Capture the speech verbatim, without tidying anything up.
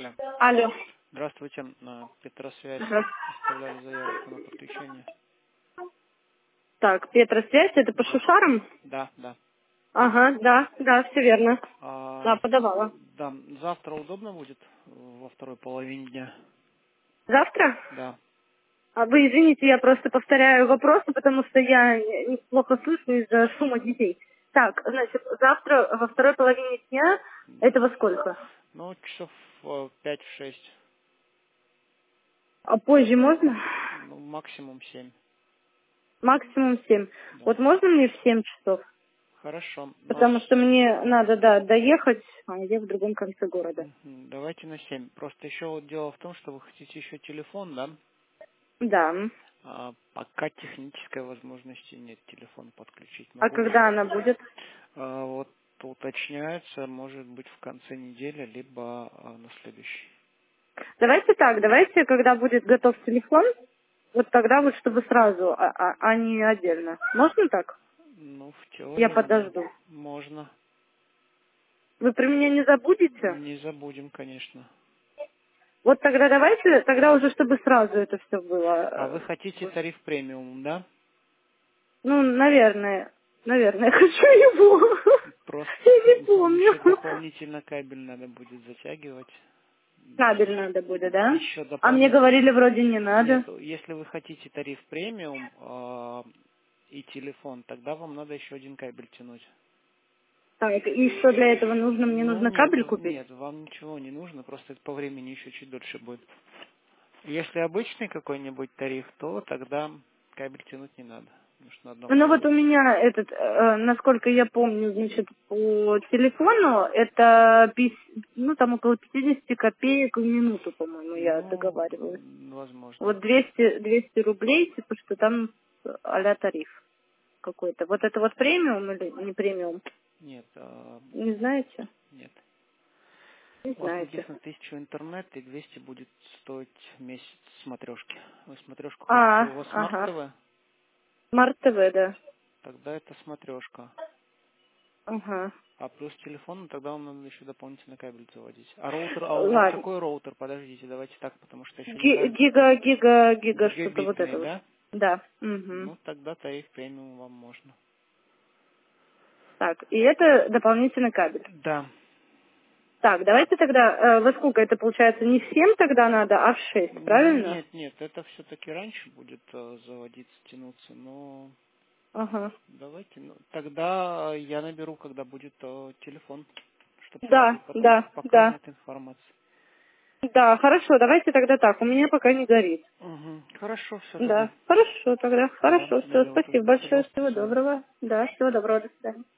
Алло. Алло. Здравствуйте. На Петросвязь Ага. оставляли заявочку на подключение. Так, Петросвязь, это по Да. Шушарам? Да, да. Ага, да, да, все верно. Да, А, подавала. да, завтра удобно будет во второй половине дня? Завтра? Да. А вы извините, я просто повторяю вопросы, потому что я не- плохо слышу из-за шума детей. Так, значит, завтра во второй половине дня, это Да. во сколько? Ну, часов э, пять-шесть. А позже можно? Ну, максимум семь. Максимум семь. Да. Вот можно мне в семь часов? Хорошо. Но Потому что с- мне надо, да, доехать, а я в другом конце города. Мгм. Давайте на семь. Просто еще вот дело в том, что вы хотите еще телефон, да? Да. А, пока технической возможности нет телефон подключить. А Могу лишь когда она будет? А, вот уточняется, может быть, в конце недели, либо а, на следующий. Давайте так, давайте, когда будет готов телефон, вот тогда вот, чтобы сразу, а, а- а не отдельно. Можно так? Ну, в Я теории м, подожду. можно. Вы про меня не забудете? Не забудем, конечно. Вот тогда давайте, тогда уже, чтобы сразу это все А было. вы хотите э, тариф премиум, да? Ну, наверное, наверное, хочу его. Просто Я не еще помню. дополнительно кабель надо будет затягивать. Кабель надо будет, да? Еще А мне дополнительно. говорили, вроде не Нет, надо. если вы хотите тариф премиум а, и телефон, тогда вам надо еще один кабель тянуть. Так, и что для этого нужно? Мне Ну нужно нет, кабель купить? нет, вам ничего не нужно, просто это по времени еще чуть дольше будет. Если обычный какой-нибудь тариф, то тогда кабель тянуть не надо. Потому что на одном Ну вот у проводе. меня этот, э, насколько я помню, значит, по телефону это, пись- ну там около пятьдесят копеек в минуту, по-моему, я Ну, договаривалась. м, возможно. Вот двести двести рублей, типа, что там а-ля тариф какой-то. Вот это вот премиум или не премиум? Нет, а, Не знаете? нет. Не У вас знаете. написано тысячу интернет и двести будет стоить в месяц смотрешки. Вы смотрешку хотите, А, у вас смарт ага. ТВ? Смарт ТВ, да. Тогда это смотрешка. Ага. А плюс телефон, тогда вам надо еще дополнительно кабель заводить. А роутер, а у вас Ладно. какой роутер? Подождите, давайте так, потому что еще не Ги- знаю. Гига, гига, гига, что-то вот Гигабитный, это вот. да? Да. Угу. Ну, тогда тариф премиум вам можно. Так, и это дополнительный кабель. Да. Так, давайте тогда, э, во сколько это получается? Не в семь тогда надо, а в шесть, правильно? Нет, нет, это все-таки раньше будет э, заводиться, тянуться, но Ага. давайте, ну, тогда я наберу, когда будет э, телефон, чтобы сразу, Да, потому что да, пока да. нет информации. Да, хорошо, давайте тогда так. У меня пока не горит. Угу. Хорошо, все тогда. Да, хорошо тогда. Да, Хорошо, все, наберу спасибо тогда. большое, Пожалуйста, до всего свидания. доброго. Да, всего доброго, до свидания.